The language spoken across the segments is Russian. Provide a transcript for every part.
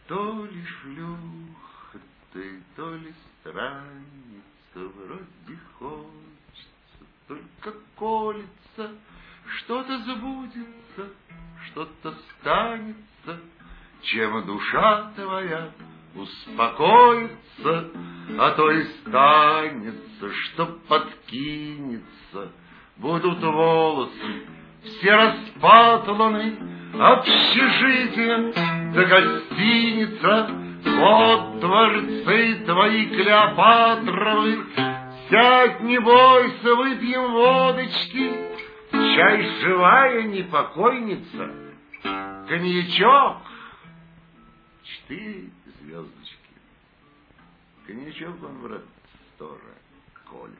То ли шлюха ты, то ли странница, вроде хочется, только колется, что-то забудется, что-то станется, чем душа твоя успокоится, а то и станется, что подкинется. Будут волосы все распатланы, общежитие да гостиница, вот дворцы твои Клеопатровы. Сядь, не бойся, выпьем водочки, чай живая непокойница, коньячок 4 звездочки. Коньячок он, брат, тоже колется.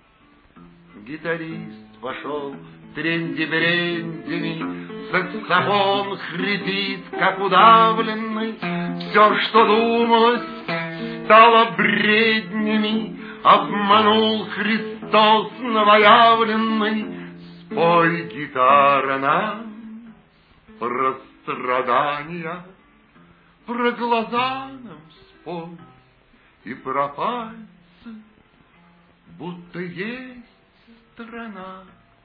Гитарист пошел тренди-брендями, саксофон хрипит, как удавленный. Все, что думалось, стало бреднями. Обманул Христос новоявленный. Спой, гитара, нам про страдания, про глаза нам спой и про пальцы, будто есть страна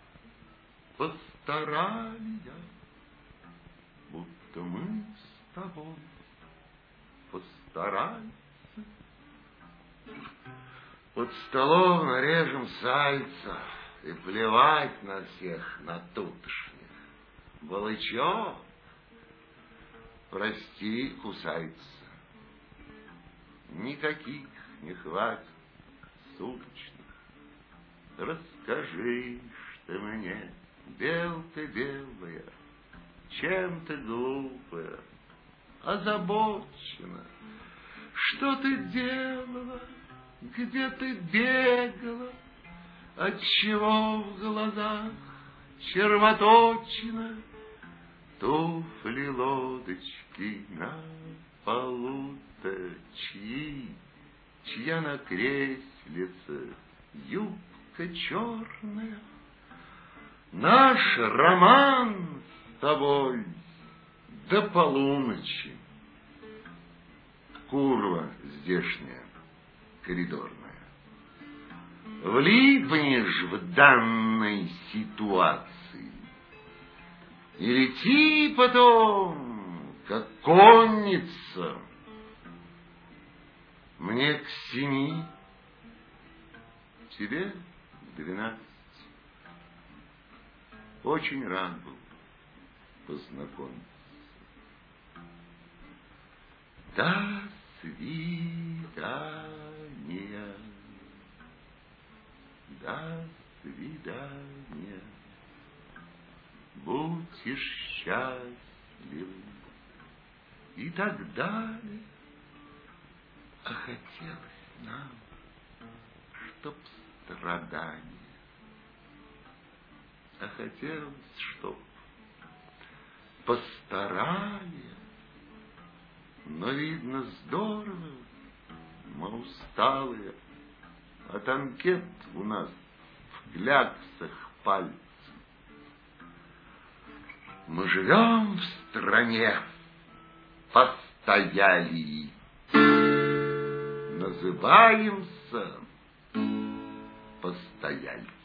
пасторалья, будто мы с тобой постарались. Под столом нарежем сальца и плевать на всех на тутошних. Балычок, прости, кусается. Никаких не хватит суточных. Расскажи, что мне, бел ты белая, чем ты глупая, озабочена. Что ты делала, где ты бегала, отчего в глазах червоточина? Туфли, лодочки на полу-то чьи, чья на креслице юбка черная? Наш роман с тобой до полуночи. Курва здешняя, коридорная. Влипнешь в данной ситуации и лети потом, как конница. Мне к 7, тебе к 12. Очень рад был познакомиться. До свидания. До свидания. Будьте счастливы. И так далее. А хотелось нам, чтоб страдания. А хотелось, чтоб постарали. Но, видно, здорово, мы усталые, от анкет у нас в кляксах пальцы. Мы живем в стране постоялий, называемся постояльцы.